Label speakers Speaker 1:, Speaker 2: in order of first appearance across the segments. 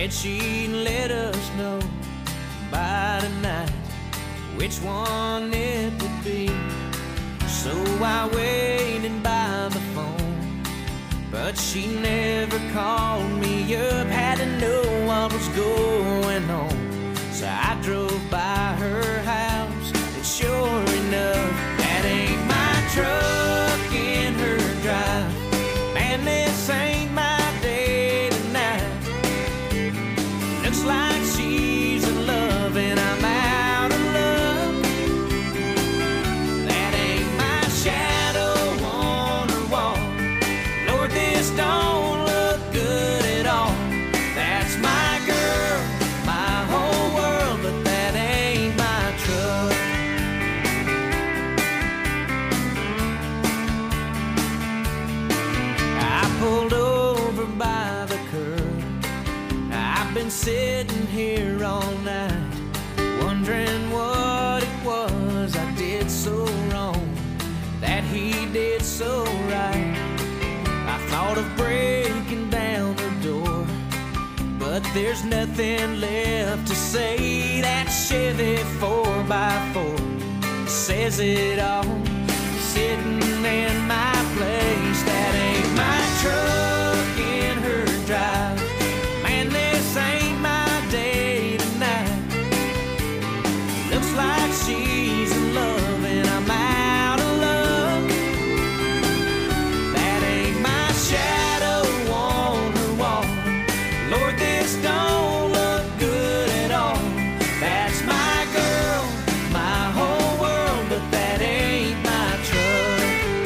Speaker 1: Said she'd let us know by tonight which one it would be. So I waited by the phone, but she never called me up. Had to know what was going on, so I drove by her house, and sure enough, that ain't my truck in her drive. Man, this ain't my day tonight. Looks like she's in love and I'm out of luck. That ain't my shadow on her wall. Lord, this don't look good at all. That's my girl, my whole world, but that ain't my truck. I pulled over by the curb. I've been sitting here all night, wondering what it was I did so wrong, that he did so right. I thought of breaking down the door, but there's nothing left to say. That Chevy 4x4 says it all, sitting in my place. That ain't my truck in her drive. Man, this ain't my day tonight. Looks like she's in love and I'm out of luck. That ain't my shadow on her wall. Lord, this don't look good at all. That's my girl, my whole world, but that ain't my truck.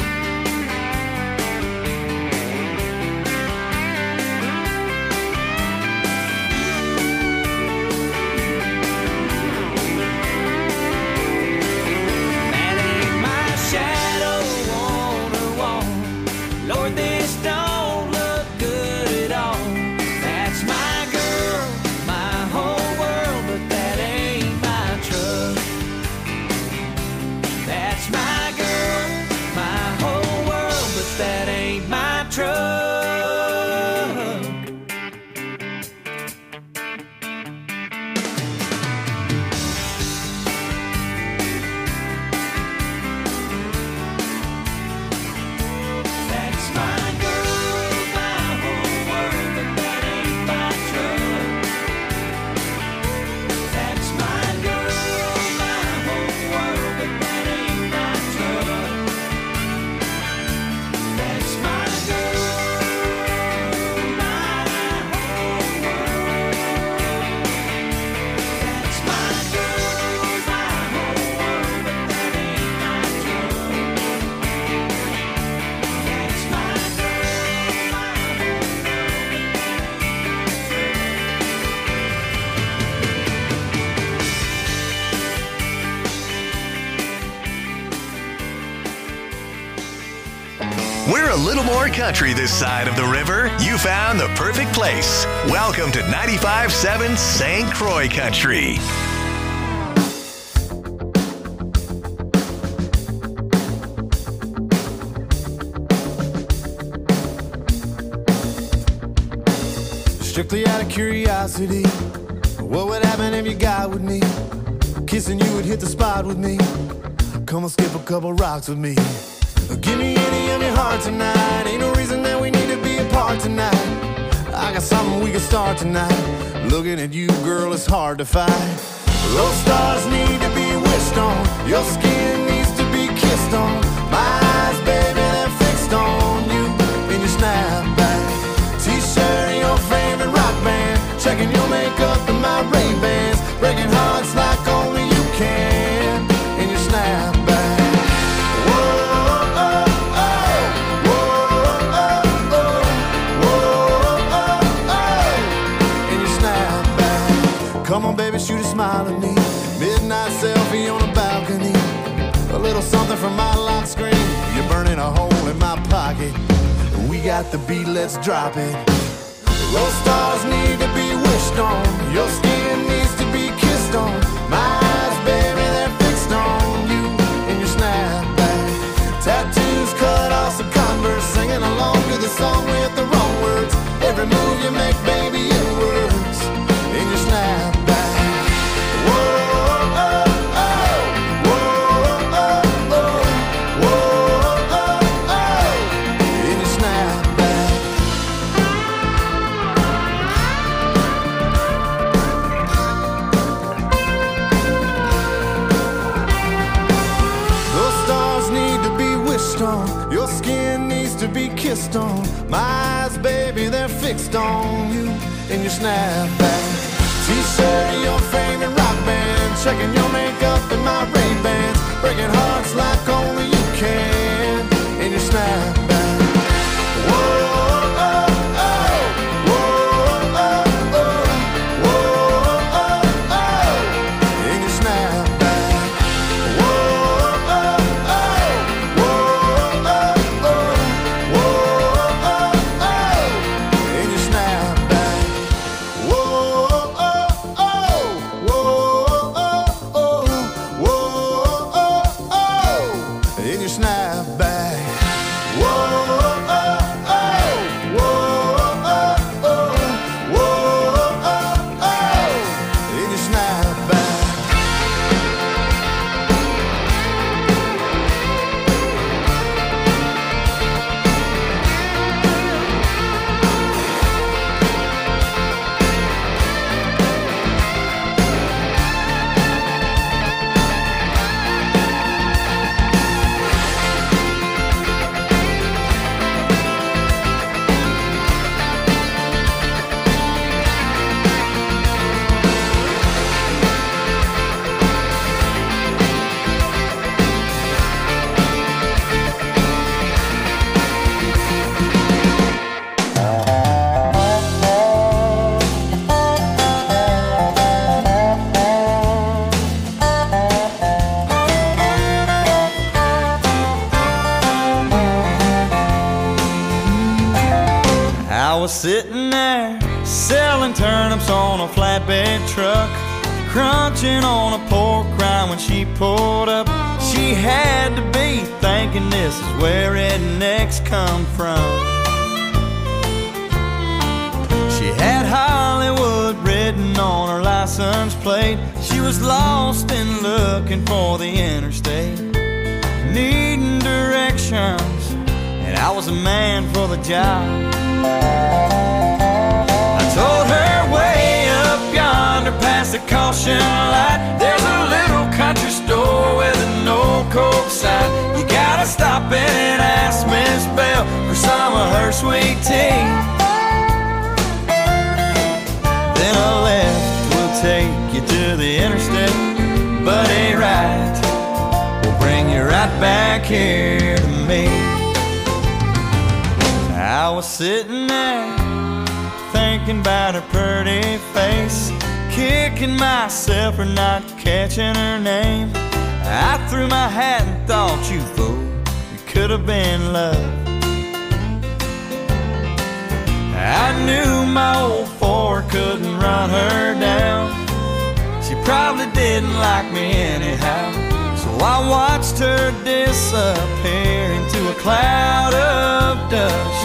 Speaker 1: That ain't my shadow on her wall. Lord, this don't look good at all. That's my girl, my whole world, but that ain't my truck. That's my girl, my whole world, but that ain't my truck. That's my girl, my whole world, but that ain't my truck. That's my girl, my whole world, but that ain't my truck. That's my girl, my whole world. That's my girl, my whole world, but that ain't my truck. That's my girl, my
Speaker 2: We're a little more country this side of the river. You found the perfect place. Welcome to 95.7 St. Croix Country.
Speaker 3: Strictly out of curiosity, what would happen if you got with me? Kissing you would hit the spot with me. Come on, skip a couple rocks with me. Give me any of your heart tonight. Ain't no reason that we need to be apart tonight. I got something we can start tonight. Looking at you, girl, it's hard to fight. Those stars need to be wished on. Your skin needs to be kissed on. My eyes, baby, they're fixed on you in your snapback T-shirt and your favorite rock band. Checking your makeup and my Ray-Bans. Breaking hearts like only you can in your snapback. Come on, baby, shoot a smile at me. Midnight selfie on a balcony. A little something from my lock screen. You're burning a hole in my pocket. We got the beat, let's drop it. Those stars need to be wished on. Your skin needs to be kissed on. My eyes, baby, they're fixed on you in your snapback. Tattoos cut off some Converse. Singing along to the song with the wrong words. Every move you make, baby, it works. fixed on you in your snapback. T-shirt of your favorite rock band, checking your makeup in my Ray-Bans, breaking hearts like only you can in your snapback. Whoa, oh, oh, whoa, oh, oh, whoa, oh, oh, in your snapback. Whoa, oh, oh, whoa, oh, oh, whoa, oh, oh, in your snapback. Whoa, oh, oh, whoa, oh, oh, whoa, oh, oh, in your snapback. Whoa, oh, oh, whoa, oh, oh, whoa, oh, oh, in your snapback.
Speaker 4: I was sitting there selling turnips on a flatbed truck, crunching on a pork rind when she pulled up. She had to be thinking this is where rednecks come from. She had Hollywood written on her license plate. She was lost and looking for the interstate, needing directions, and I was a man for the job. I told her way up yonder past the caution light, there's a little country store with an old Coke sign. You gotta stop in and ask Miss Bell for some of her sweet tea. Then a left will take you to the interstate, but a right will bring you right back here to me. I was sitting there thinking about her pretty face, kicking myself for not catching her name. I threw my hat and thought, you fool, it could have been love. I knew my old Ford couldn't run her down. She probably didn't like me anyhow, so I watched her disappear into a cloud of dust.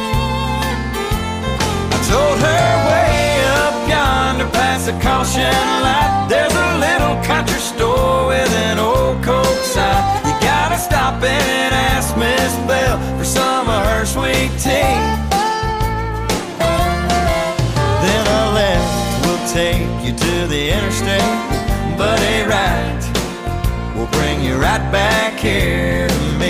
Speaker 4: I told her way up yonder past the caution light, there's a little country store with an old Coke sign. You gotta stop in and ask Miss Bell for some of her sweet tea. Then a left will take you to the interstate, but a right will bring you right back here to me.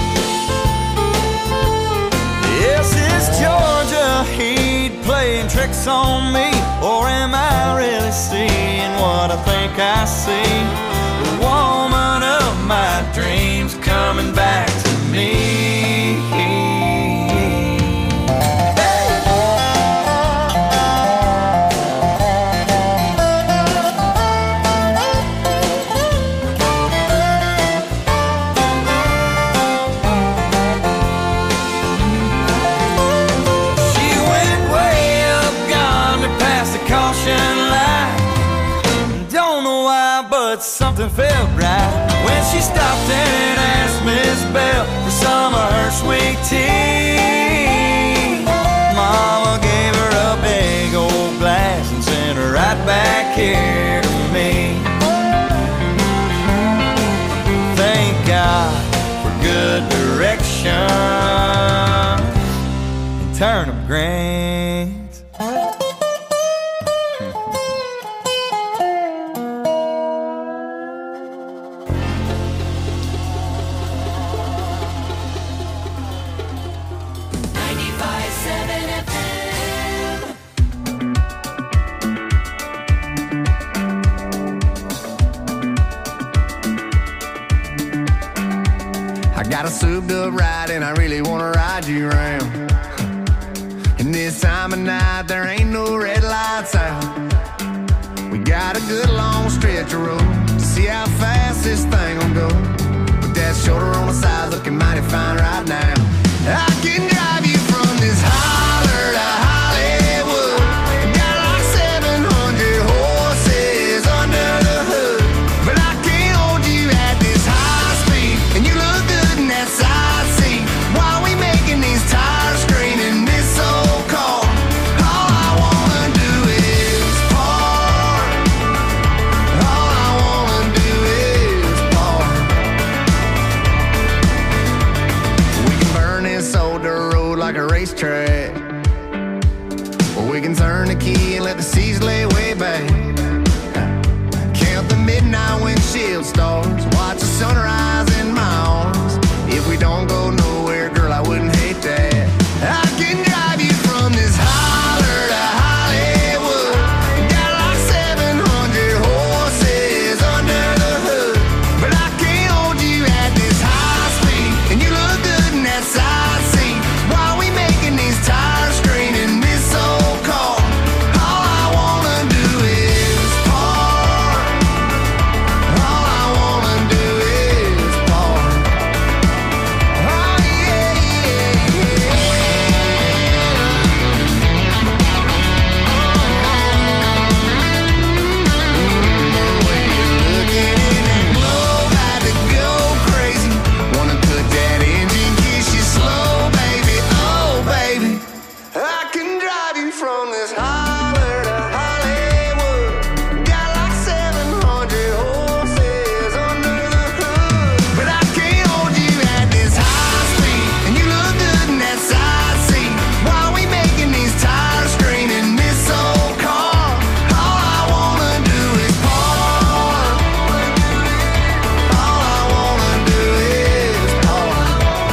Speaker 4: Yes, it's Georgia Heat playing tricks on me, or am I really seeing what I think I see? The woman of my dreams coming back to me. Something felt right when she stopped and asked Miss Bell for some of her sweet tea. Mama gave her a big old glass and sent her right back here to me. Thank God for good direction and turnip greens.
Speaker 3: Got a souped up ride and I really wanna ride you around. And this time of night there ain't no red lights out. We got a good long stretch of road to see how fast this thing will go. With that shoulder on the side looking mighty fine right now. I can drive you from this holler to Hollywood. Got like 700 horses under the hood. But I can't hold you at this high speed. And you look good in that side seat. While we making these tires scream in this old car. All I wanna do is park. All I wanna do is park. We can burn this old dirt road like a racetrack. Or we can turn the key and let the seas lay way back. Count the midnight windshield stars. Watch the sunrise in my arms. If we don't go nowhere, girl, I wouldn't hate that. I can drive you from this holler to Hollywood. Got like 700 horses under the hood. But I can't hold you at this high speed. And you look good in that side seat. While we making these tires scream in this old car. All I wanna do is park. All I wanna do is park. Oh yeah, yeah, yeah. The way you're looking in that globe had to go crazy. Wanna put that engine, kiss you slow, baby. Oh, baby. I can drive you from this holler to Hollywood. Got like 700 horses under the hood. But I can't hold you at this high speed. And you look good in that side seat. While we making these tires scream in this old car. All I wanna do is park. All I wanna do is park.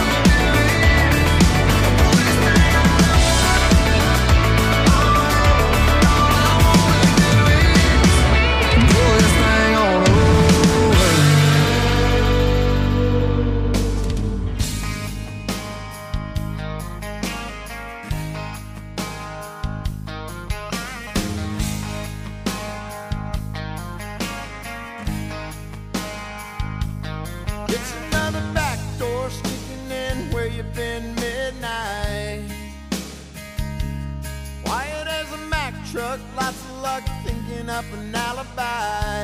Speaker 3: Pull this thing on over. It's another back door sneaking in where you've been midnight. Quiet as a Mack truck, lots of luck thinking up an alibi.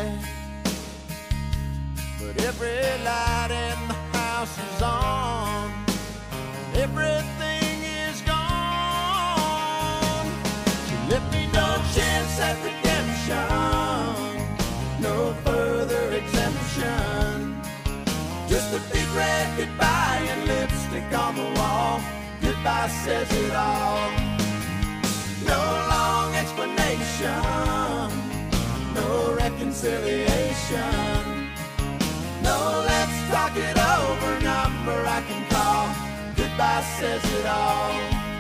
Speaker 3: But every light in the house is on. Everything is gone. She left me no chance at redemption. No further exemption. Just a big red goodbye and lipstick on the wall. Goodbye says it all. No long explanation. No reconciliation. No, let's talk it over. Number I can call. Goodbye says it all.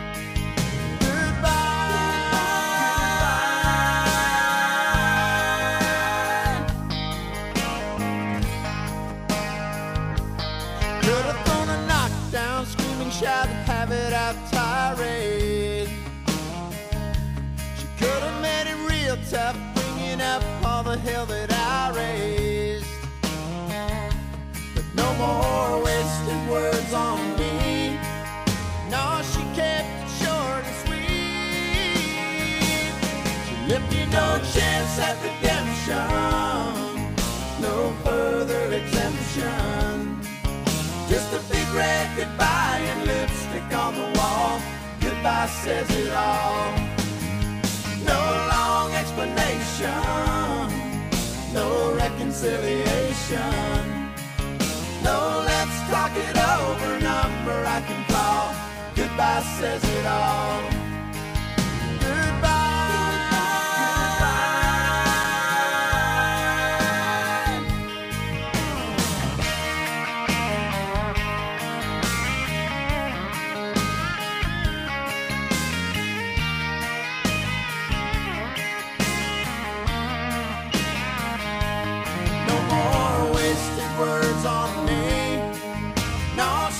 Speaker 3: Could have thrown a knockdown, screaming, shout, have it out tirade. She could have made it real tough, bringing up all the hell that I raised. But no more wasted words on me. No, she kept it short and sweet. She left you no chance at redemption. No further exemption. Just a big red goodbye and lipstick on the wall. Goodbye says it all. No long explanation. No reconciliation. No, let's talk it over. Number I can call. Goodbye says it all. No more wasted words on me. No,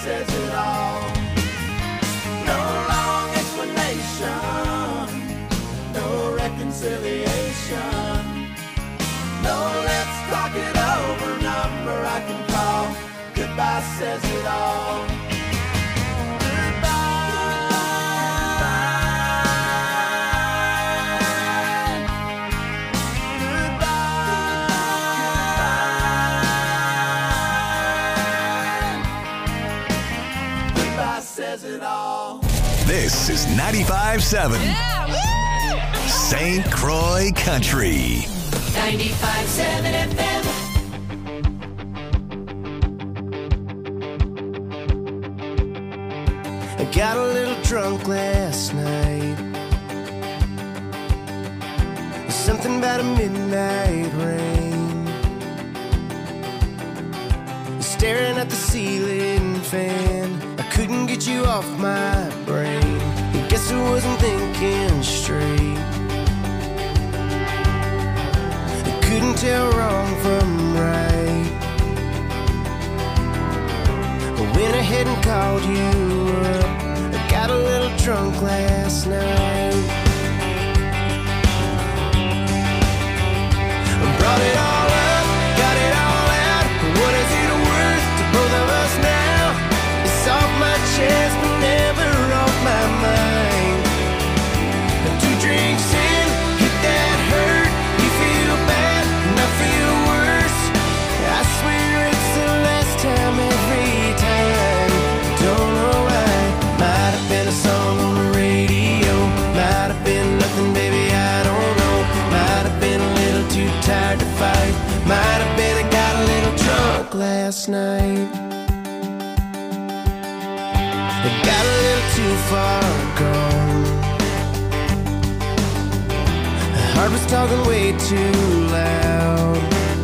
Speaker 3: says it all. No long explanation, no reconciliation, no let's talk it over number I can call. Goodbye says it all.
Speaker 2: This is 95.7 St. Croix Country.
Speaker 5: 95.7 FM.
Speaker 3: I got a little drunk last night. Something about a midnight rain. Staring at the ceiling fan, I couldn't get you off my brain. I guess I wasn't thinking straight. I couldn't tell wrong from right. I went ahead and called you up. I got a little drunk last night. I brought it all up, got it all out. What is it worth to both of us now? It's off my chest but never off my mind. 2 drinks in, hit that hurt. You feel bad and I feel worse. I swear it's the last time every time. Don't know why. Might have been a song on the radio. Might have been nothing, baby, I don't know. Might have been a little too tired to fight. Might have been I got a little drunk last night. I got a little too far gone. My heart was talking way too loud.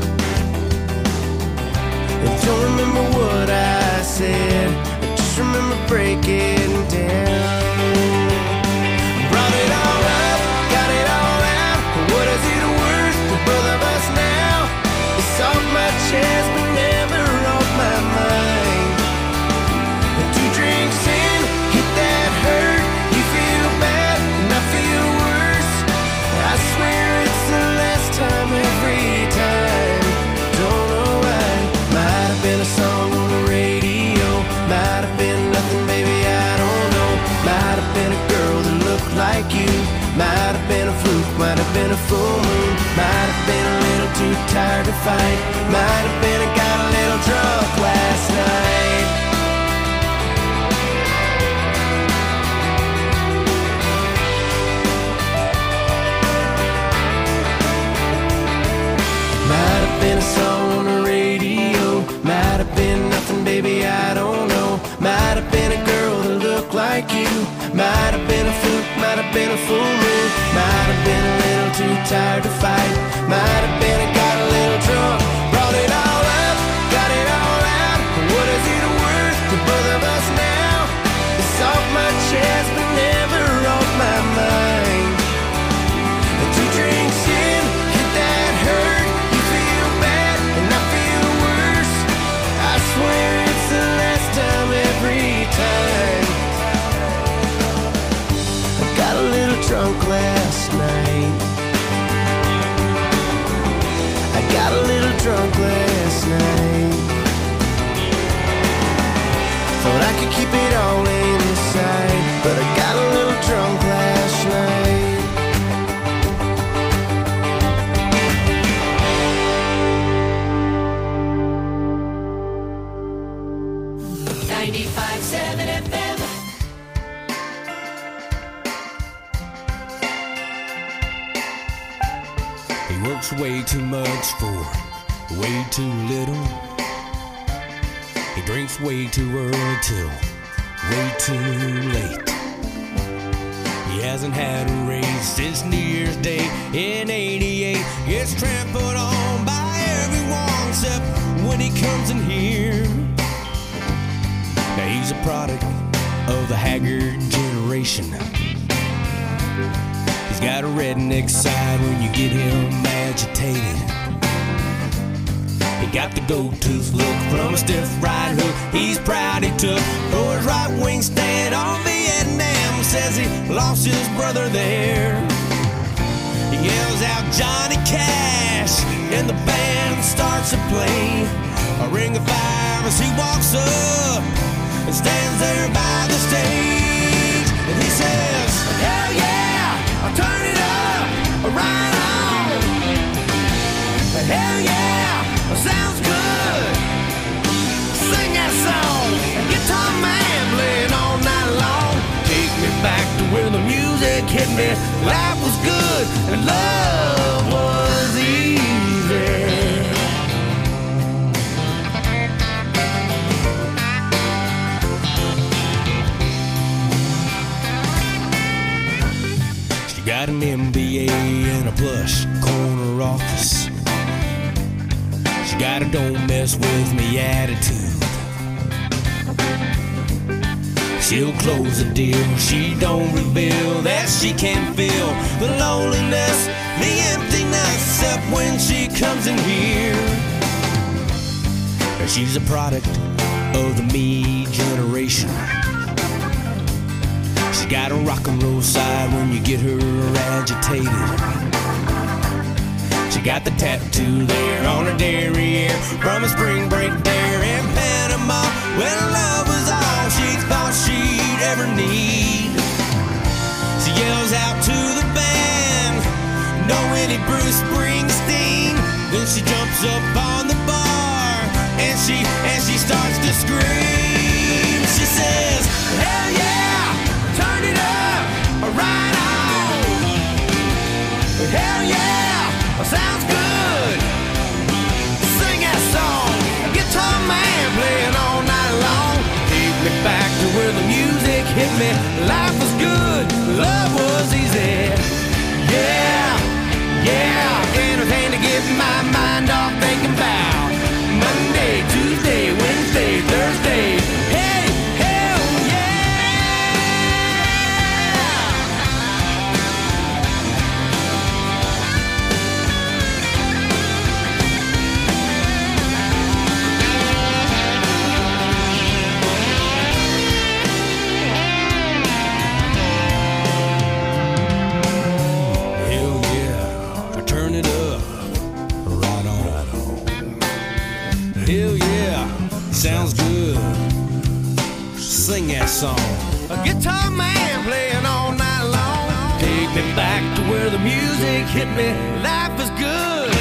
Speaker 3: I don't remember what I said, I just remember breaking down. Brought it all up, got it all out. What is it worth to both of us now? It's off my chest but never off my mind. 2 drinks in, hit that hurt. You feel bad and I feel worse. I swear it's the last time every time. Don't know why. Might have been a song on the radio. Might have been nothing, baby, I don't know. Might have been a girl that looked like you. Might have been a fluke, might have been a full moon. Might have been a little too tired to fight. Might have been I got a little drunk last night. Might have been a song on the radio. Might have been nothing, baby, I don't know. Might have been a girl that looked like you. Might have been a fluke, might have been a full moon. Might have been a little too tired to fight. Might have been I got a little drunk. Brought it all up, got it all out. What is it worth to both of us now? It's off my chest but never off my mind. 2 drinks in, hit that hurt. You feel bad and I feel worse. I swear it's the last time every time. I got a little drunk last night. I got a little drunk last night. Thought I could keep it all inside, but I got a little drunk last night.
Speaker 5: 95.7 FM.
Speaker 1: He works way too much for way too little. He drinks way too early till way too late. He hasn't had a raise since New Year's Day in '88. Gets trampled on by everyone except when he comes in here. Now he's a product of the haggard generation. He's got a redneck side when you get him agitated. He got the gold-tooth look from a stiff right hook he's proud he took. For his right wing stand on Vietnam, says he lost his brother there. He yells out Johnny Cash, and the band starts to play a Ring of Fire as he walks up and stands there by the stage. And he says, hell yeah, I'll turn it up, right on. Hell yeah, sounds good. Sing that song, guitar man playing all night long. Take me back to where the music hit me. Life was good and love was easy. She got an MBA and a plush corner office. She got a don't mess with me attitude. She'll close the deal, she don't reveal that she can't feel the loneliness, the emptiness, except when she comes in here. She's a product of the me generation. She got a rock and roll side when you get her agitated. She got the tattoo there on her derriere from a spring break there in Panama, when love was all she thought she'd ever need. She yells out to the band, no any Bruce Springsteen. Then she jumps up on the bar and she starts to scream. She says, hell yeah, turn it up, right on. Hell yeah, sounds good. Sing that song, guitar man playing all night long. Take me back to where the music hit me. Life was good, love was easy. Yeah, yeah, anything to get my mind off thinking about Monday, Tuesday, Wednesday, Thursday. Hey, hell hell yeah, sounds good. Sing that song. A guitar man playing all night long. Take me back to where the music hit me. Life is good.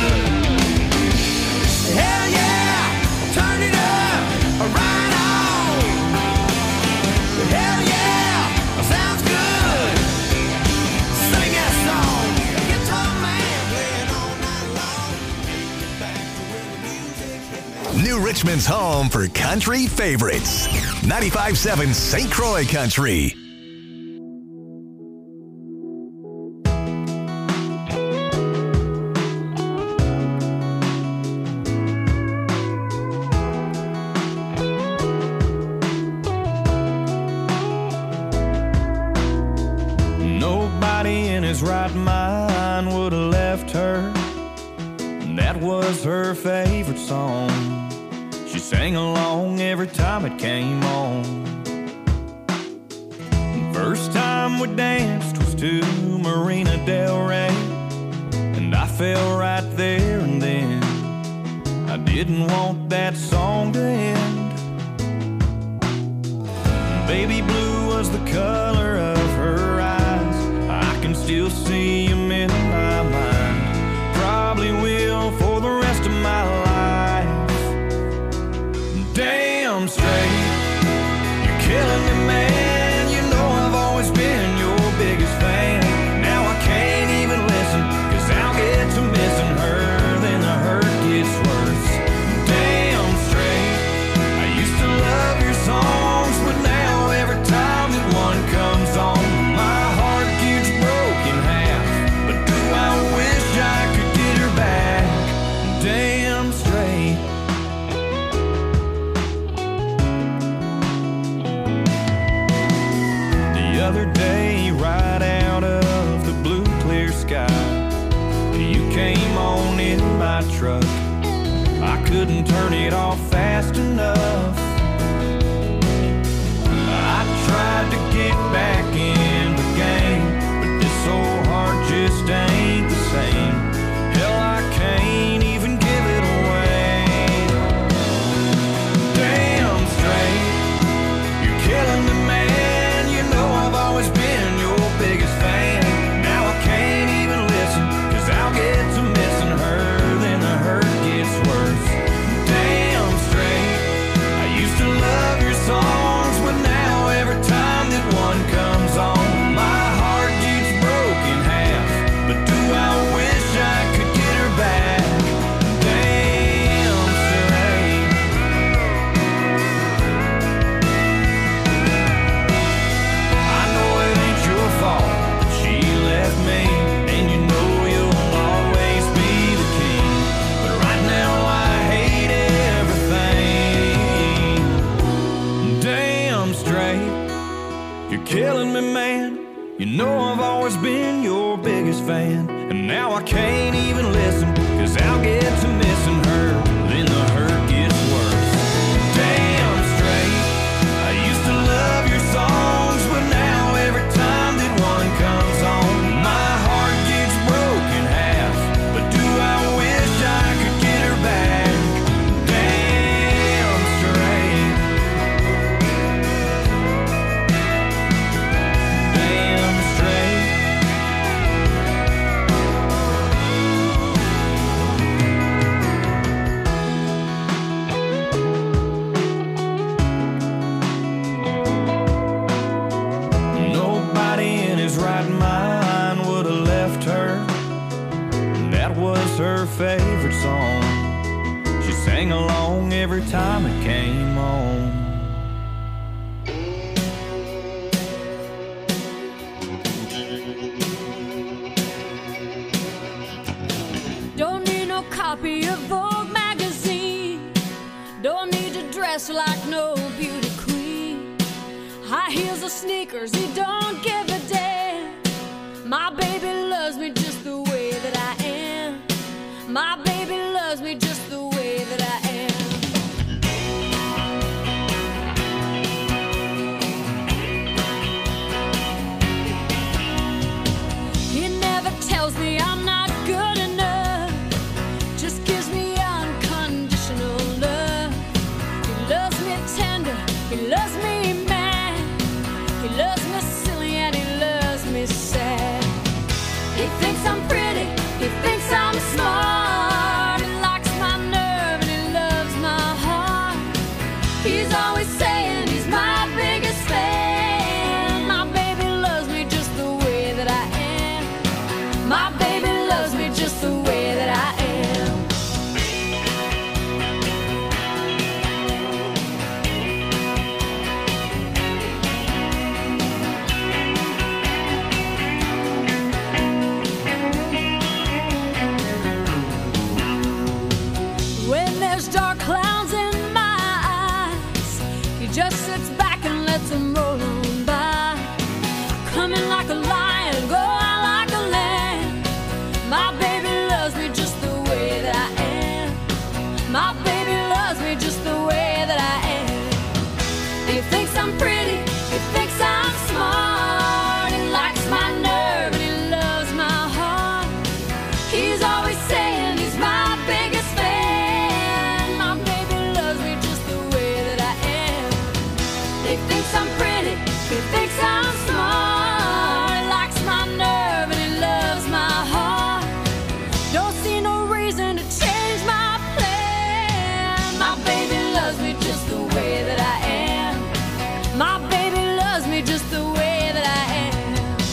Speaker 1: Hell yeah, turn it up, right on. Hell yeah, sounds good. Sing that song. A guitar man playing all night long. Take me back to where the music hit me.
Speaker 2: New Richmond's home for country favorites. 95.7 St. Croix Country.
Speaker 4: Nobody in his right mind would have left her. That was her favorite song. She sang along every time it came on. First time we danced was to Marina Del Rey, and I fell right there and then. I didn't want that song to end. Baby blue was the color of her eyes. I can still see him in my mind. Probably will for the rest of my life. Damn straight, you're killing me, man. You know I've always been your biggest fan. Now I can't even listen, 'cause I'll get to missing her, then the hurt gets worse. Damn straight, I used to love your songs, but now every time that one comes on, my heart gets broke in half. But do I wish I could get her back? Damn straight. The other day, right out of the blue clear sky, you came on in my truck.
Speaker 1: I couldn't turn it off fast enough. I tried to get back in the game, but this old heart just ain't the same. Hell, I can't even give it away. Damn straight, you're killing me, man. You know I've always been your biggest fan. Now I can't even listen, 'cause I'll get to missing her, then the hurt gets worse. Damn straight, I used to love your songs, but now every time that one comes on, my heart gets broke in half. But do I wish I could get her back? Damn straight. I know it ain't your fault she left me, and you know you'll always be the king. But right now I hate everything. Damn straight, you're killing me, man. You know I've always been your biggest fan, and now I can't even listen, 'cause I'll get to missing her, then the hurt gets worse. Damn straight, I used to love your songs, but now every time that one comes on, my heart gets broken half. But do I wish I could get her back? Damn straight. Damn straight. Nobody in his right mind would have left her. That was her favorite song. She sang along every time it came on.
Speaker 6: Don't need no copy of Vogue magazine. Don't need to dress like no beauty queen. High heels or sneakers, he don't give a damn. My baby loves me just the way that I am. My baby loves me just the way that I am. He never tells me I'm not good enough, just gives me unconditional love. He loves me tender, he loves me mad, he loves me silly and he loves me sad. He thinks I'm pretty, he thinks I'm smart, he likes my nerve and he loves my heart. He's always saying he's my biggest fan. My baby loves me just the way that I am. My baby loves me just the way that I am. When there's dark clouds in my eyes, he just sits back and lets them roll on by. Come in like a lion, go out like a lamb. My baby loves me just the way that I am. My baby loves me just the way that I am. He thinks I'm pretty, he thinks I'm smart, he likes my nerve and he loves my heart. He's always saying he's my biggest fan. My baby loves me just the way that I am. He thinks I'm pretty, he thinks I'm smart, he likes my nerve and he loves my heart. Don't see no reason to change my plan. My baby loves me just the way that I am. My baby loves me just the way that I am.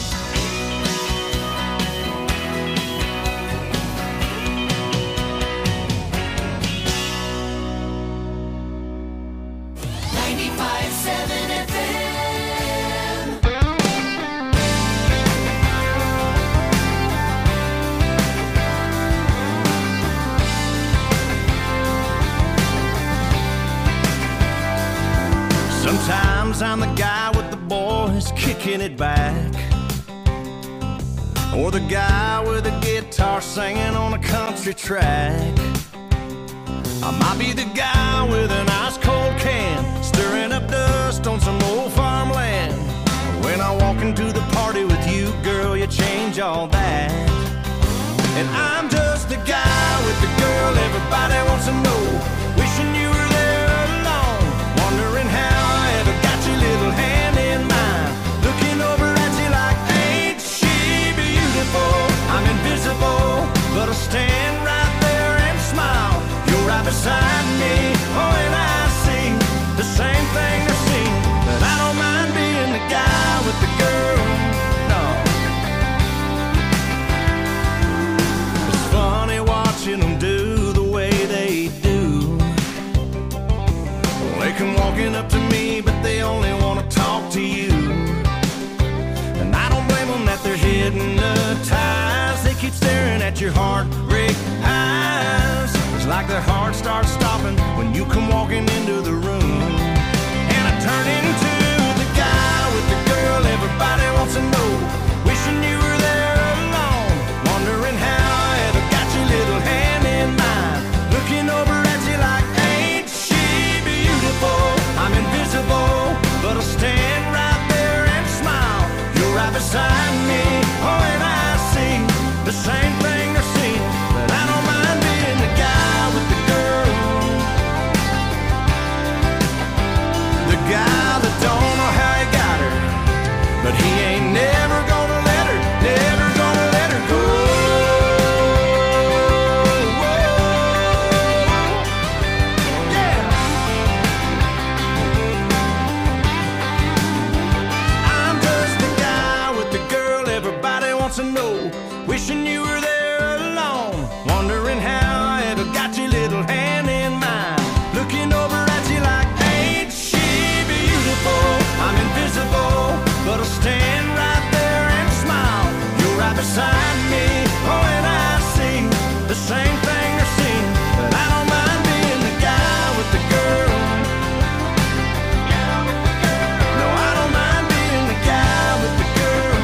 Speaker 5: 95.7 FM.
Speaker 1: Sometimes I'm the guy with the boys kicking it back, or the guy with a guitar singing on a country track.
Speaker 3: I might be the guy with an ice cold can, stirring up dust on some old farmland. When I walk into the party with you, girl, you change all that. And I'm just the guy with the girl everybody wants to know, wishing you were there alone, wondering how I ever got your little hand in mine, looking over at you like, ain't she beautiful? I'm invisible, but I stand right there and smile. You're right beside me, oh, and I see the same thing they're seeing. But I don't mind being the guy with the girl, no. It's funny watching them do the way they do. They come walking up to me, but they only want to talk to you. And I don't blame them that they're hypnotized. They keep staring at your heartbreak eyes. It's like their heart starts stopping when you come walking into the room. And I turn into the guy with the girl everybody wants to know, wishing you were there alone, wondering how I ever got your little hand in mine, looking over at you like, ain't she beautiful? I'm invisible, but I'll stand right there and smile. You're right beside me, oh, and I see the same thing they're seeing. But I don't mind being the guy with the girl, the guy that don't know how he got her, but he ain't never gonna let her, never gonna let her go. Yeah. I'm just the guy with the girl everybody wants to know, wishing you were there alone, wondering how I ever got your little hand in mine, looking over at you like, ain't she beautiful? I'm invisible, but I'll stand right there and smile. You're right beside me, oh, and I see the same thing they're seeing. But I don't mind being the guy with the girl. No, I don't mind being the guy with the girl.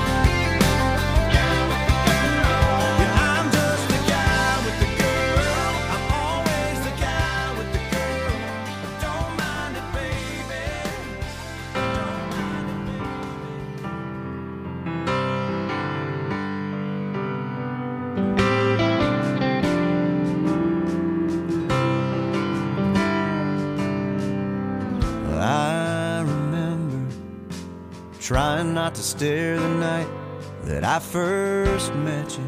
Speaker 3: Yeah, I'm just the guy with the girl. I'm always the guy with the girl. But don't mind it, baby. I remember trying not to stare the night that I first met you.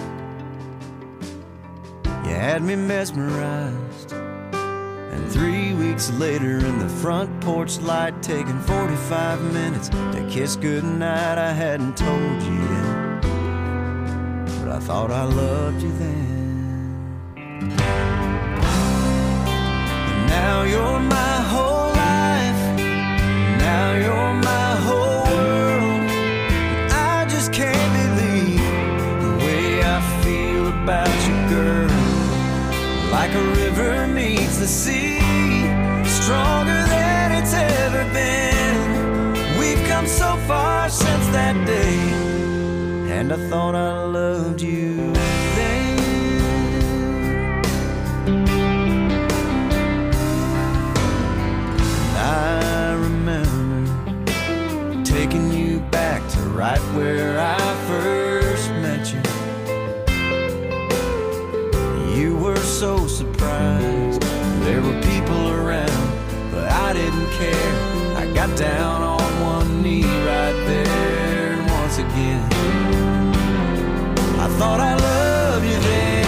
Speaker 3: You had me mesmerized, and 3 weeks later in the front porch light, taking 45 minutes to kiss goodnight, I hadn't told you yet, but I thought I loved you then. And now you're my whole life, now you're my whole world. I just can't believe the way I feel about you, girl. Like a river meets the sea, stronger than it's ever been. We've come so far since that day, and I thought I loved you then. I remember taking you back to right where I first met you. You were so surprised, there were people around, but I didn't care. I got down on one knee right there, and once again I thought I loved you then.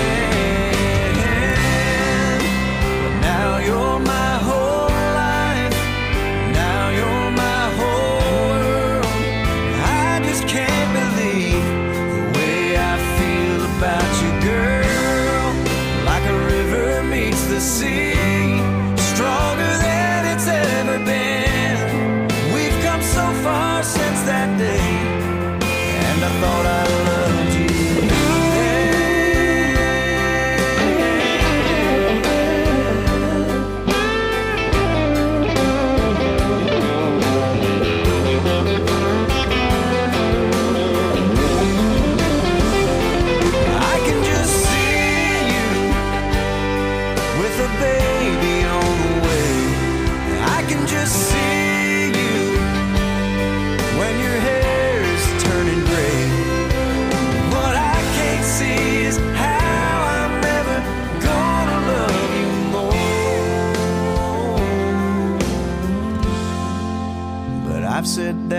Speaker 3: But now you're my whole life, now you're my whole world. I just can't believe the way I feel about you, girl. Like a river meets the sea, stronger than it's ever been. We've come so far since that day, and I thought I loved you.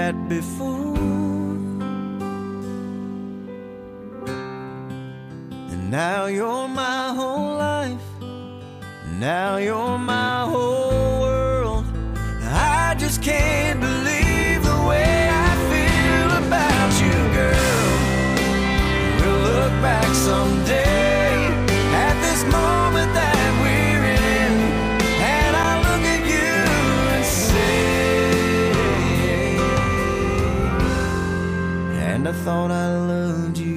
Speaker 1: had before. And now you're my whole life. Now you're my whole world. I just can't believe the way I feel about you, girl. We'll look back someday at this moment that we're in, and I'll look at you and say, and I thought I loved you.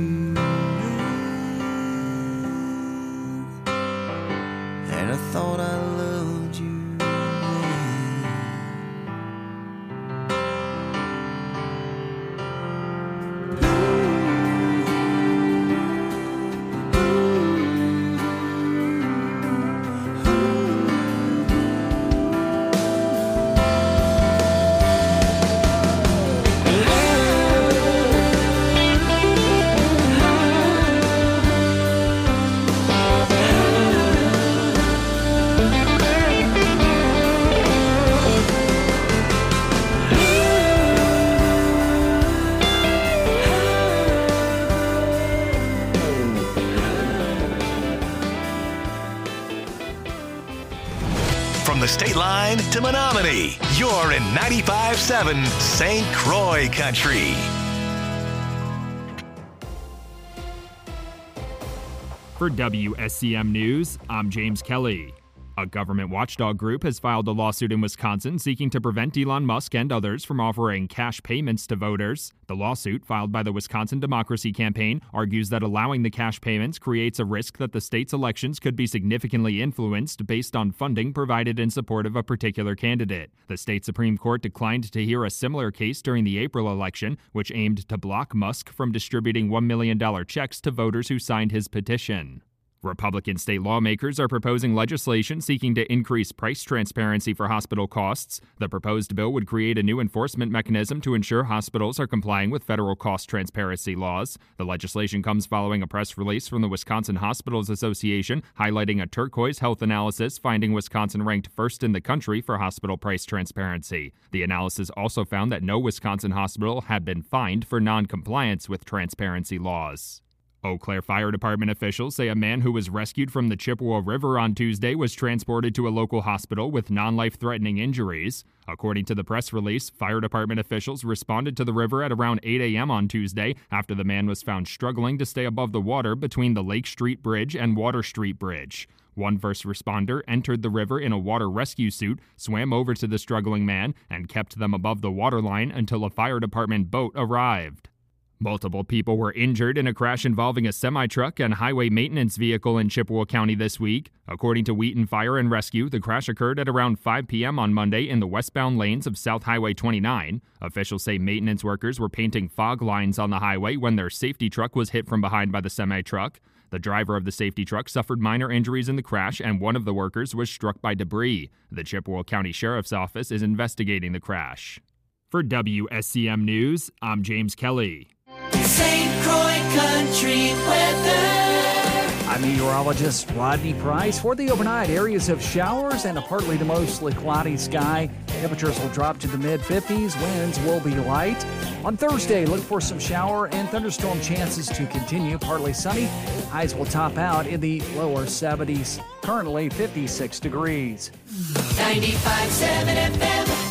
Speaker 1: And I thought I loved you.
Speaker 2: From the state line to Menominee, you're in 95.7 St. Croix Country.
Speaker 7: For WSCM News, I'm James Kelly. A government watchdog group has filed a lawsuit in Wisconsin seeking to prevent Elon Musk and others from offering cash payments to voters. The lawsuit, filed by the Wisconsin Democracy Campaign, argues that allowing the cash payments creates a risk that the state's elections could be significantly influenced based on funding provided in support of a particular candidate. The state Supreme Court declined to hear a similar case during the April election, which aimed to block Musk from distributing $1 million checks to voters who signed his petition. Republican state lawmakers are proposing legislation seeking to increase price transparency for hospital costs. The proposed bill would create a new enforcement mechanism to ensure hospitals are complying with federal cost transparency laws. The legislation comes following a press release from the Wisconsin Hospitals Association highlighting a Turquoise Health analysis finding Wisconsin ranked first in the country for hospital price transparency. The analysis also found that no Wisconsin hospital had been fined for non-compliance with transparency laws. Eau Claire Fire Department officials say a man who was rescued from the Chippewa River on Tuesday was transported to a local hospital with non-life-threatening injuries. According to the press release, fire department officials responded to the river at around 8 a.m. on Tuesday after the man was found struggling to stay above the water between the Lake Street Bridge and Water Street Bridge. One first responder entered the river in a water rescue suit, swam over to the struggling man, and kept them above the waterline until a fire department boat arrived. Multiple people were injured in a crash involving a semi-truck and highway maintenance vehicle in Chippewa County this week. According to Wheaton Fire and Rescue, the crash occurred at around 5 p.m. on Monday in the westbound lanes of South Highway 29. Officials say maintenance workers were painting fog lines on the highway when their safety truck was hit from behind by the semi-truck. The driver of the safety truck suffered minor injuries in the crash, and one of the workers was struck by debris. The Chippewa County Sheriff's Office is investigating the crash. For WSCM News, I'm James Kelly.
Speaker 5: St. Croix Country weather.
Speaker 8: I'm meteorologist Rodney Price. For the overnight, areas of showers and a partly to mostly cloudy sky. Temperatures will drop to the mid-50s. Winds will be light. On Thursday, look for some shower and thunderstorm chances to continue. Partly sunny. Highs will top out in the lower 70s. Currently 56 degrees.
Speaker 5: 95.7 FM.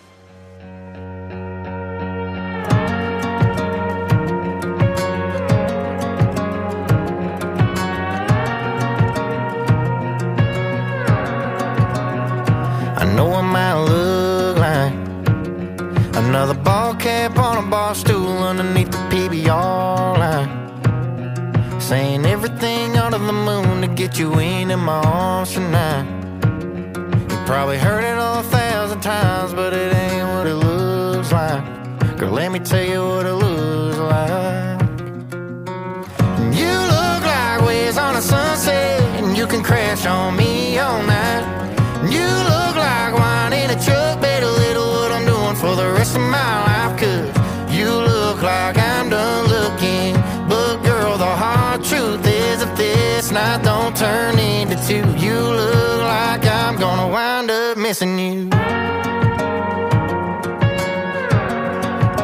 Speaker 4: Know I might look like another ball cap on a bar stool underneath the PBR line, saying everything under the moon to get you in my arms tonight. You probably heard it 1,000 times, but it ain't what it looks like. Girl, let me tell you what it looks like. You look like waves on a sunset, and you can crash on me all night. You look like wine in a truck, better little what I'm doing for the rest of my life. Cause you look like I'm done looking, but girl, the hard truth is if this night don't turn into two, you look like I'm gonna wind up missing you.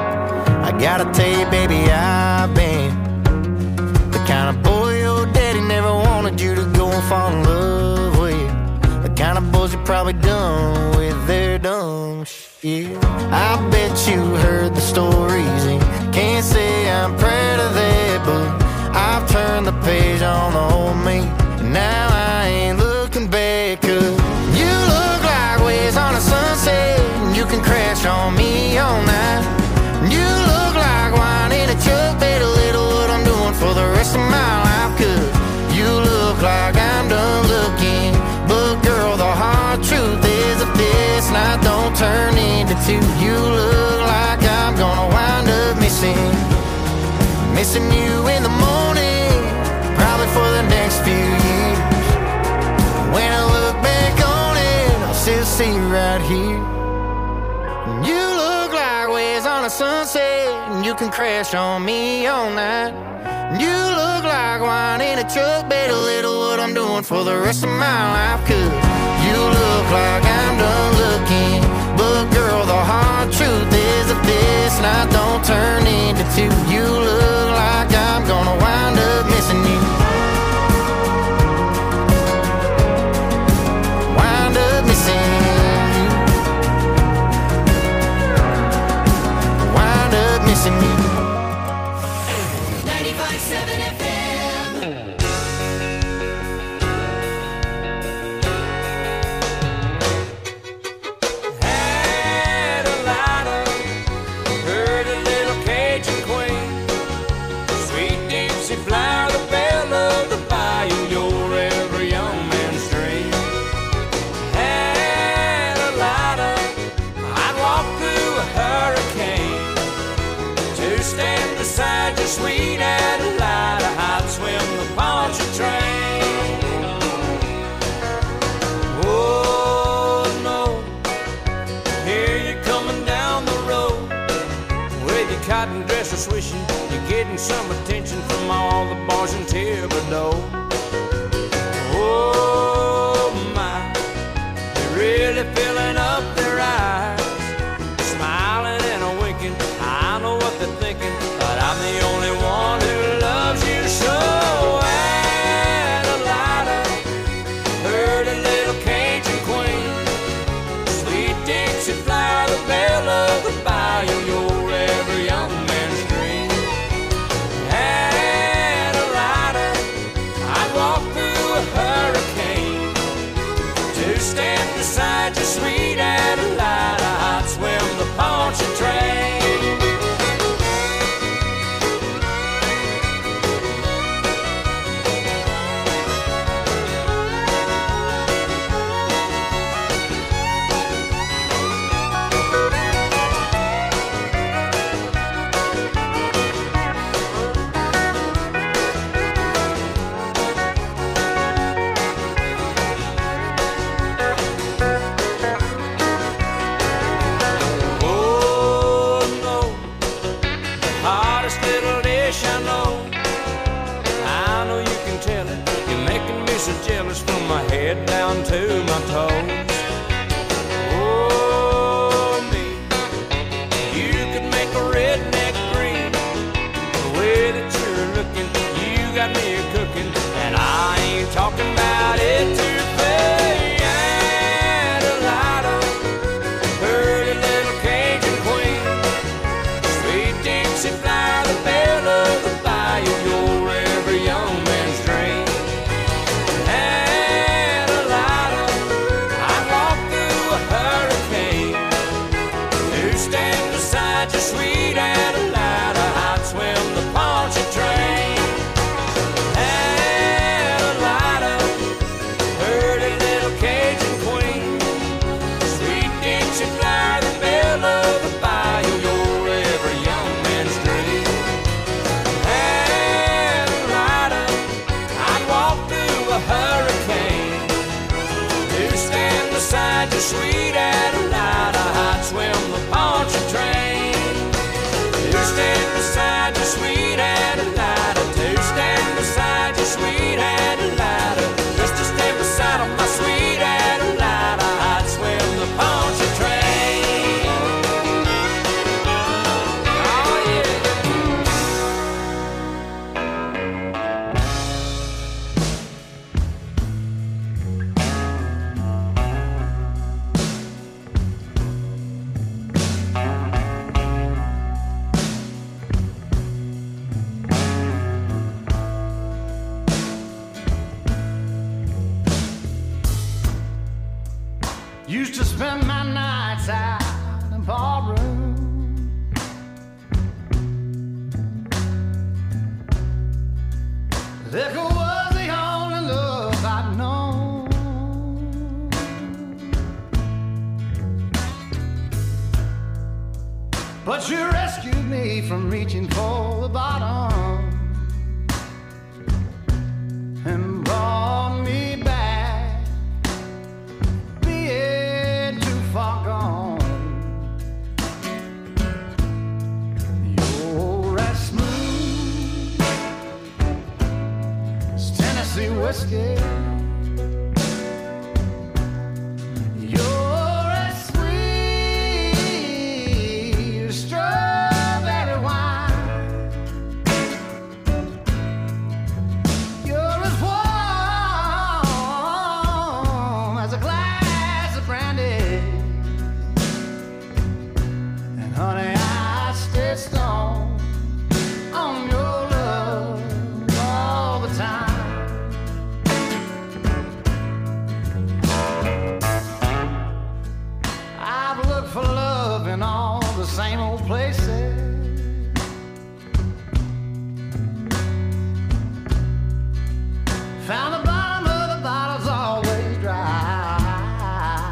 Speaker 9: probably done with their dumb shit. I bet you heard the stories and can't say I'm proud of that, but I've turned the page on the old me, and now I ain't looking back. 'Cause you look like waves on a sunset, and you can crash on me all night. You look like wine in a jug, bet a little what I'm doing for the rest of my life. 'Cause you look like I'm done looking, but girl, the hard truth is if this night don't turn into two, you look like I'm gonna wind up missing you in the morning, probably for the next few years. When I look back on it, I'll still see you right here. You look like waves on a sunset, and you can crash on me all night. You look like wine in a truck, bet a little what I'm doing for the rest of my life. 'Cause you look like I'm done looking, but girl, the hard truth is if this night don't turn into two, you look like I'm gonna wind up missing you. Wind up missing you. Wind up missing you.
Speaker 5: 95.7 FM.
Speaker 1: Had a lighter, heard a little Cajun queen, sweet Dixie flower, the belle of the bayou, your every young man's dream. Had a lighter, I'd walk through a hurricane to stand beside your sweet Adelida, I'd swim the Pontchartrain. Oh no, here you're coming down the road with your cotton dresser swishing, you're getting some attention from all the boys in Thibodeau. Oh my, they're really filling up their eyes, smiling and a winking. I know what they're thinking, but I'm the only one who loves you so. Adelida, heard a little Cajun queen, sweet Dixie flower, the belle of the bayou, your every young man's dream. Adelida, I'd walk through a hurricane to stand beside your sweet Adelida, I'd swim the Pontchartrain. Oh no, the hottest little dish I know. I know you can tell it. You're making me so jealous from my head down to my toes. Oh me, you could make a redneck green. The way that you're looking, you got me cooking, and I ain't talking about it too fast. Adelida, heard a little Cajun queen, sweet Dixie flower, the belle of the bayou, your every young man's dream. Adelida, I'd walk through a hurricane to stand beside your sweet Adelida, I'd swim the Pontchartrain. Adelida, heard a little Cajun queen, sweet Dixie flower, the belle of the bayou, your every young man's dream. Adelida, I'd walk through a hurricane to stand beside your sweet Adelida, I'd swim the Pontchartrain. To stand beside your sweet Adelida, to stand beside your sweet Adelida, just to stand beside of my sweet Adelida, I'd swim the Pontchartrain. Oh yeah.
Speaker 3: Used to spend my nights out in the ballroom. Liquor was the only love I'd known. But you rescued me from reaching for the bottom and brought me back, being too far gone. You're as smooth as Tennessee whiskey. You're as sweet as strawberry wine. You're as warm as a glass of brandy. And honey, I stay stoned on your love all the time. I've looked for love in all the same old places. Found the bottom of the bottle's always dry.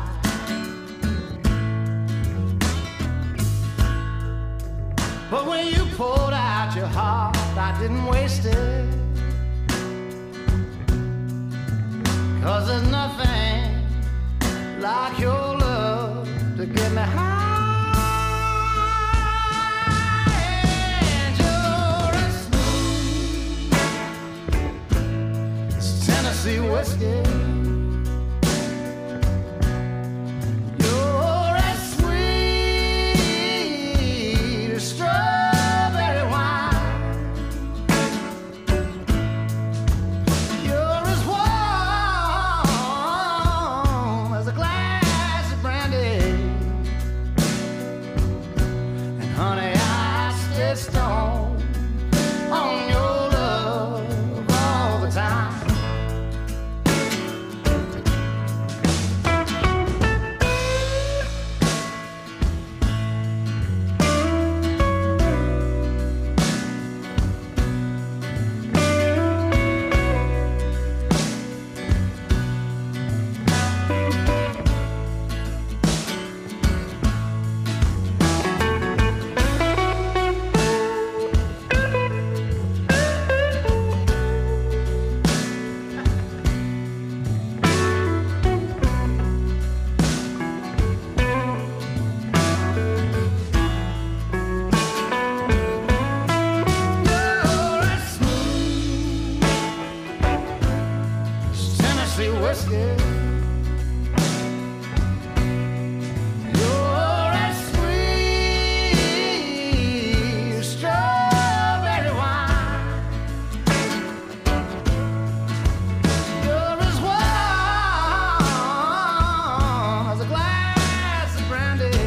Speaker 3: But when you poured out your heart, I didn't waste it. 'Cause there's nothing like your love to get me high. And you're as smooth as Tennessee whiskey. You're as sweet as strawberry wine. You're as warm as a glass of brandy. And honey, I stay stoned on your love all the time. You're as smooth as Tennessee whiskey. You're as sweet as strawberry wine. You're as warm as a glass of brandy.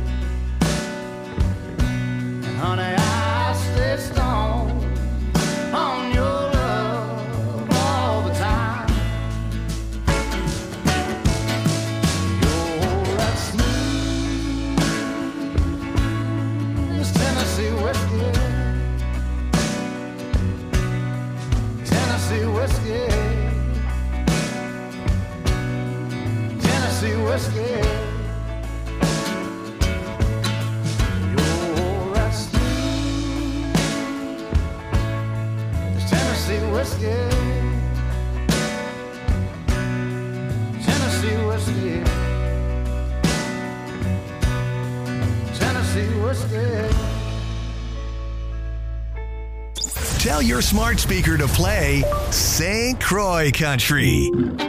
Speaker 3: And honey, I stay stoned on your love all the time. You're as smooth as Tennessee whiskey. Tennessee whiskey. Tennessee whiskey. You're as smooth as Tennessee whiskey. Tennessee whiskey. Tennessee whiskey.
Speaker 2: Tell your smart speaker to play St. Croix Country.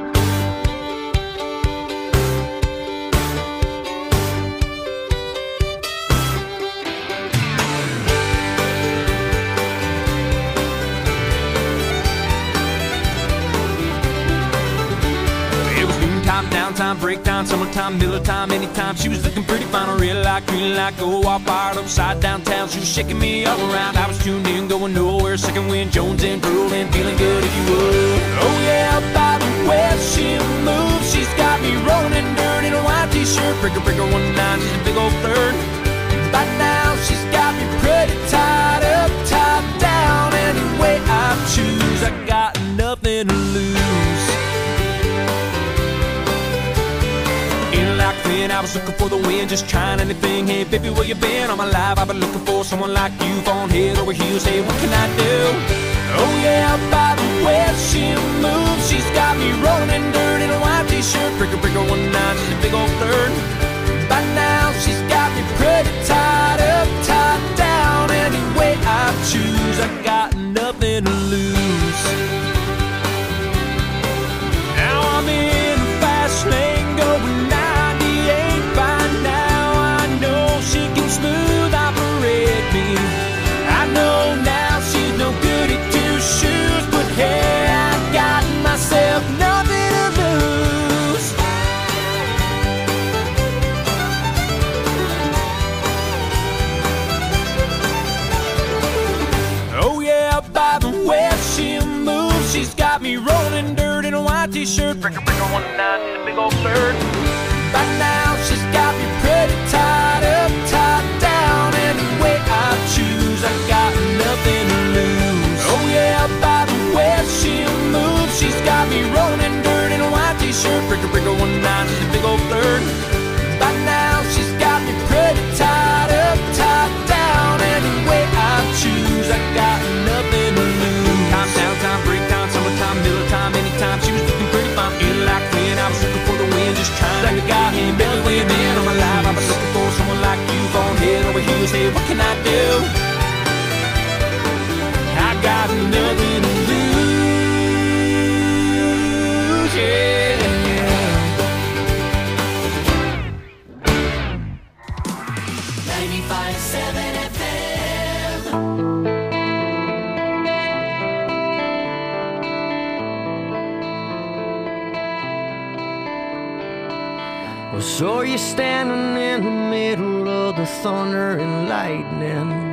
Speaker 1: It was noontime, downtime, break time, summertime, middle of time, anytime. She was looking pretty fine, a real light, green light, go all fired upside downtown. She was shaking me all around. I was tuned in, going nowhere. Second wind, Jones and drooling, feeling good if you would. Oh yeah, by the way she moves, she's got me rolling in dirt in a white breaker, breaker, 1-9, she's a big old flirt. By now she's got me pretty tied up, tied down. Any way I choose, I got nothing to lose. In like then I was looking for the wind, just trying anything. Hey baby, where you been? All my life I've been looking for someone like you, on head over heels. Hey, what can I do? Oh yeah, by the way she moves, she's got me rolling in dirt in a white t-shirt. Breaker, breaker, 1-9, she's a big old flirt. By now she's got me pretty tied up, tied down. Any way I choose, I got nothing to lose. Now I'm in a fast lane going 98. By now I know she can smooth operate me. I know now she's no good at two shoes, but hey, I got myself nothing to lose. Oh yeah, by the way she moves, she's got me rolling dirt in a white t-shirt. Breaker, breaker, 1-9, she's a big old flirt. By now she's got me pretty tied up, tied down. Any way I choose, I got nothing to lose. Oh yeah, by the way she moves, she's got me rolling in dirt in a white t-shirt. Breaker, breaker, 1-9, she's a big old flirt. By now she's got me pretty tied up, tied down. Any way I choose, I got nothing to lose. Time, downtime, break time, summertime, middle time, anytime. She was looking pretty fine, feeling like when I was looking for the wind, just trying like a guy. Hey, Billy, where you been? All my life I've been looking for someone like you, on head over heels. Hey, what can I do? I got nothing to lose, yeah.
Speaker 5: 95.7 FM.
Speaker 1: Well, so you're standing in the middle of the thunder and lightning.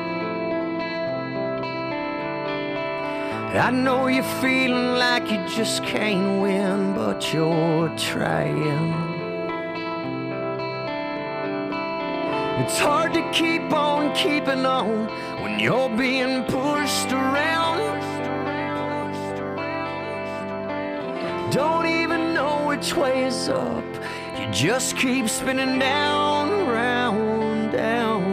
Speaker 1: I know you're feeling like you just can't win, but you're trying. It's hard to keep on keeping on when you're being pushed around. Don't even know which way is up. You just keep spinning down, round, down.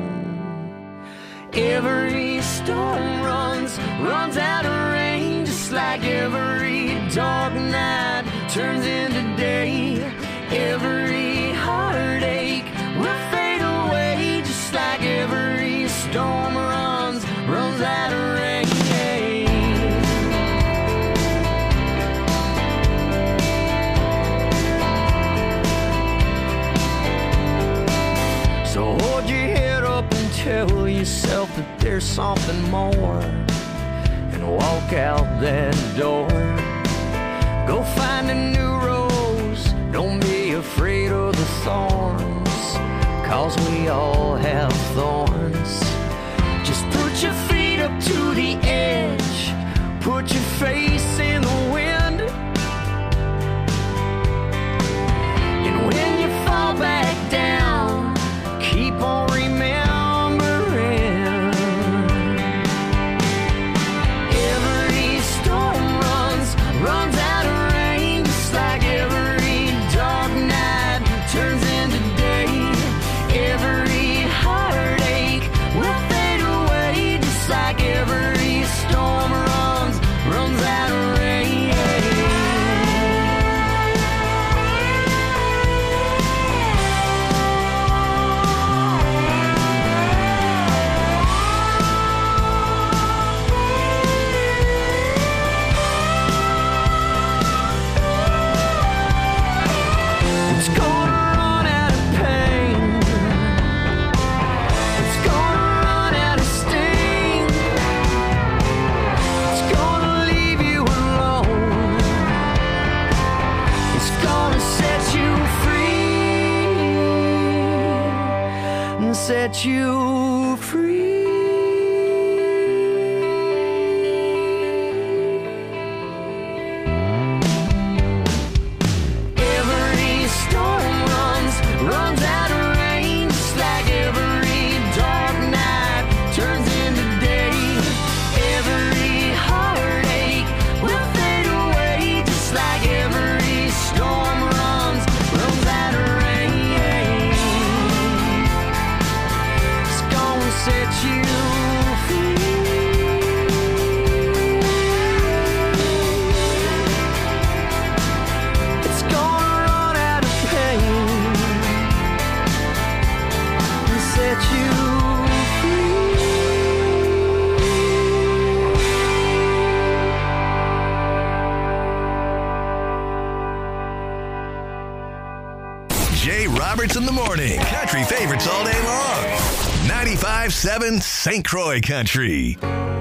Speaker 1: Every storm runs out of rain, just like every dark night turns into day. Every heartache will fade away, just like every storm runs out of rain. So hold your head up and tell yourself that there's something more, and walk out that door. Go find a new rose, don't be afraid of the thorns, 'cause we all have thorns. Just put your feet up to the edge, put your face in the wind, and when you fall back down, keep on remembering. Every storm runs out of rain, just like every dark night turns into day. Every heartache will fade away, just like every storm runs out of rain. It's gonna run out of pain. It's gonna run out of sting. It's gonna leave you alone. It's gonna set you free and set you free. Every storm
Speaker 2: Roberts in the morning. Country favorites all day long. 95.7 St. Croix Country.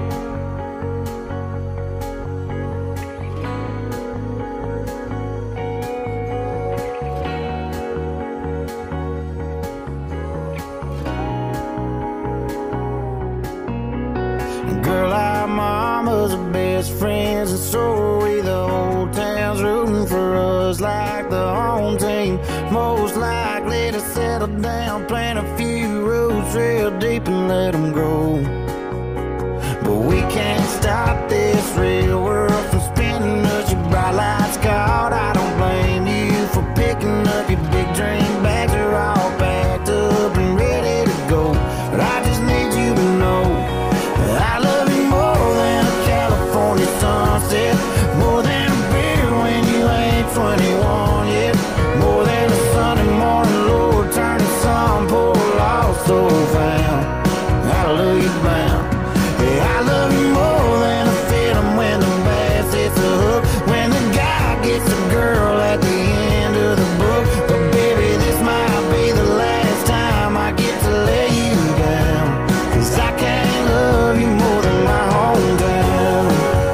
Speaker 9: Girl, our mamas are best friends, and so are we. The whole town's rooting for us like the home team. Most likely to settle down, plant a few roots real deep and let them grow. But we can't stop this real world from spinning us. Your bright lights caught, I don't blame you for picking up your big dream bags. Are all packed up and ready to go. But I just need you to know I love you more than a California sunset, more than a beer when you ain't 21 yet, more than a Sunday morning Lord turning sun poor lost soul found. Hallelujah bound. Yeah, I love you more than a film when the bass hits the hook, when the guy gets the girl at the end of the book. But baby, this might be the last time I get to lay you down, 'cause I can't love you more than my hometown.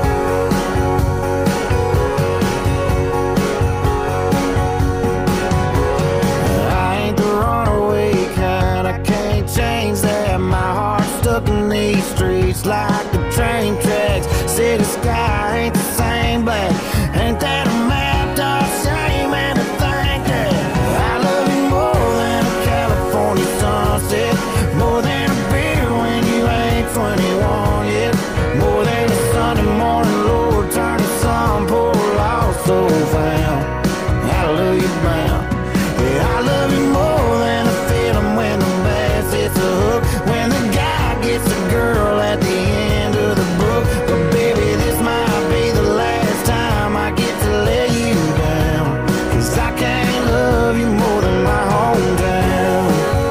Speaker 9: I ain't the runaway kind, I can't change that. My heart's stuck in these streets like the train tracks. City sky ain't the same black. Ain't that a map, dog? Shame and to think that I love you more than a California sunset, more than a beer when you ain't 21 yet, more than a Sunday morning Lord turning sun poor lost soul found. Hallelujah bound. Yeah, I love you more than a film when the bass hits the hook, when the guy gets the girl at the end of the book. But baby, this might be the last time I get to lay you down, 'cause I can't love you more than my hometown.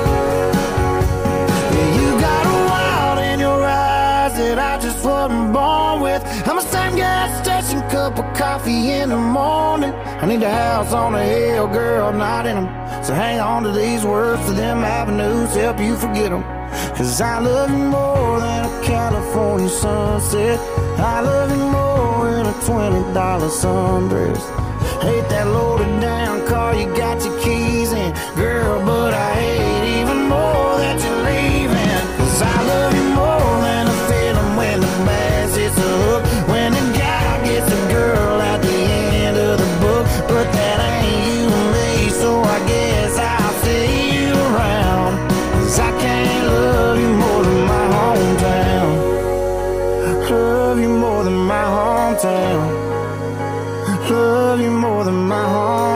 Speaker 9: Yeah, you got a wild in your eyes that I just wasn't born with. I'm a same gas station, cup of coffee in the morning. I need a house on a hill, girl, not in them. So hang on to these words, to them avenues, help you forget them. 'Cause I love you more than a California sunset. I love you more than a $20 sundress. Hate that loaded down car you got your keys in, girl, but I hate even more that you're leaving. 'Cause I love you more than a film when the bass hits the hook, when the guy gets a girl at the end of the book. But that ain't you and me, so I guess I'll see you around. 'Cause I can't love you more than my hometown. Love you more than my hometown. Love you more than my hometown.